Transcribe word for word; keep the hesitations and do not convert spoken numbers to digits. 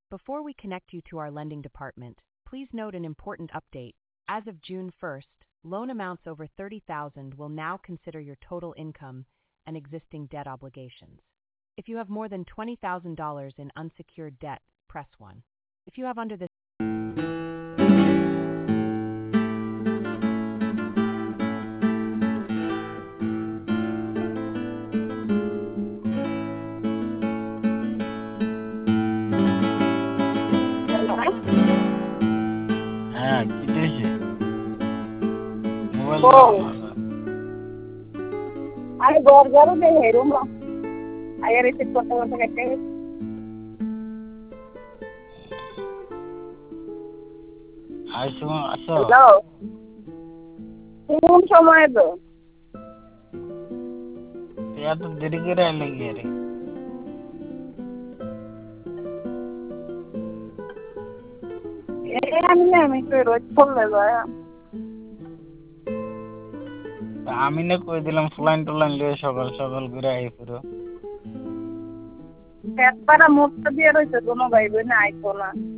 Before we connect you to our lending department, please note an important update. As of June first, loan amounts over thirty thousand dollars will now consider your total income and existing debt obligations. If you have more than twenty thousand dollars in unsecured debt, press one. If you have under this হ্যাঁ কি দিয়েছে mobile বল আরে ঘর ঘর দে room আগে receive করতে করতে কেটে আইসো আসো হ্যালো কোন সময় তো এত দেরি করে আইলে গিয়ে রে এই আমি না আমি তো রোজ চলে যায় আমি না কই দিলাম ফ্লাইন টলাইন লিয়ে সকাল সকাল ঘুরে আই পুরো একবার মুখটা দিয়ে রইছে কোনো ভাই বোন আইতো না